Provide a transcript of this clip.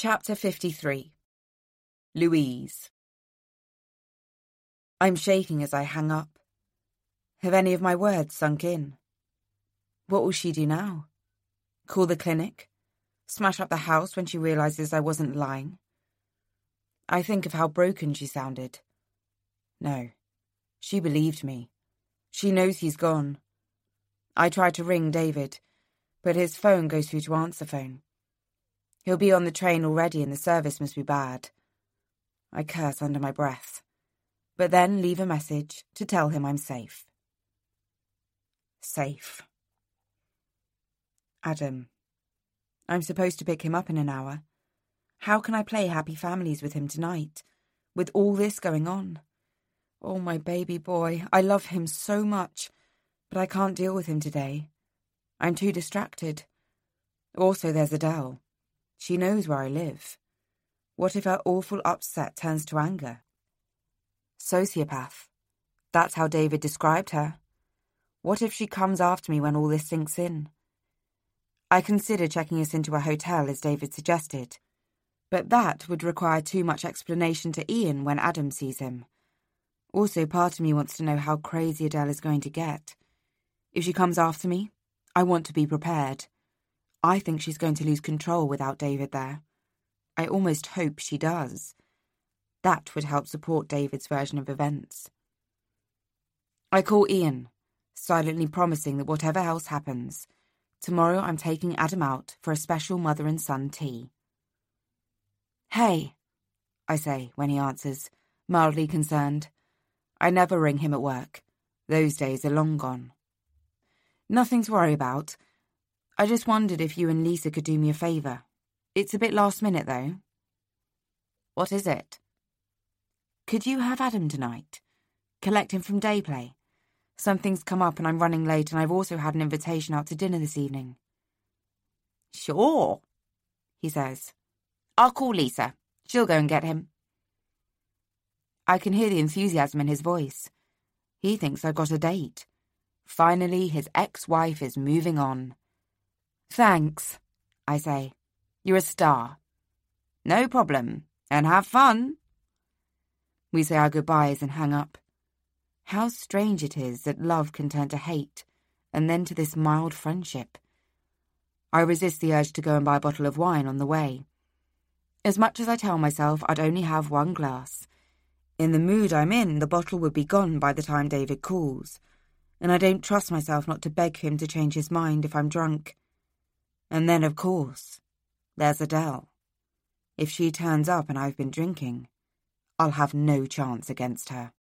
Chapter 53. Louise. I'm shaking as I hang up. Have any of my words sunk in? What will she do now? Call the clinic? Smash up the house when she realises I wasn't lying? I think of how broken she sounded. No, she believed me. She knows he's gone. I tried to ring David, but his phone goes through to answer phone. He'll be on the train already and the service must be bad. I curse under my breath, but then leave a message to tell him I'm safe. Safe. Adam. I'm supposed to pick him up in an hour. How can I play Happy Families with him tonight, with all this going on? Oh, my baby boy, I love him so much, but I can't deal with him today. I'm too distracted. Also, there's Adele. She knows where I live. What if her awful upset turns to anger? Sociopath. That's how David described her. What if she comes after me when all this sinks in? I consider checking us into a hotel as David suggested, but that would require too much explanation to Ian when Adam sees him. Also, part of me wants to know how crazy Adele is going to get. If she comes after me, I want to be prepared. I think she's going to lose control without David there. I almost hope she does. That would help support David's version of events. I call Ian, silently promising that whatever else happens, tomorrow I'm taking Adam out for a special mother and son tea. Hey, I say when he answers, mildly concerned. I never ring him at work. Those days are long gone. Nothing to worry about. I just wondered if you and Lisa could do me a favour. It's a bit last minute, though. What is it? Could you have Adam tonight? Collect him from Dayplay. Something's come up and I'm running late, and I've also had an invitation out to dinner this evening. Sure, he says. I'll call Lisa. She'll go and get him. I can hear the enthusiasm in his voice. He thinks I've got a date. Finally, his ex-wife is moving on. Thanks, I say. You're a star. No problem. And have fun. We say our goodbyes and hang up. How strange it is that love can turn to hate, and then to this mild friendship. I resist the urge to go and buy a bottle of wine on the way. As much as I tell myself I'd only have one glass, in the mood I'm in, the bottle would be gone by the time David calls, and I don't trust myself not to beg him to change his mind if I'm drunk. And then, of course, there's Adele. If she turns up and I've been drinking, I'll have no chance against her.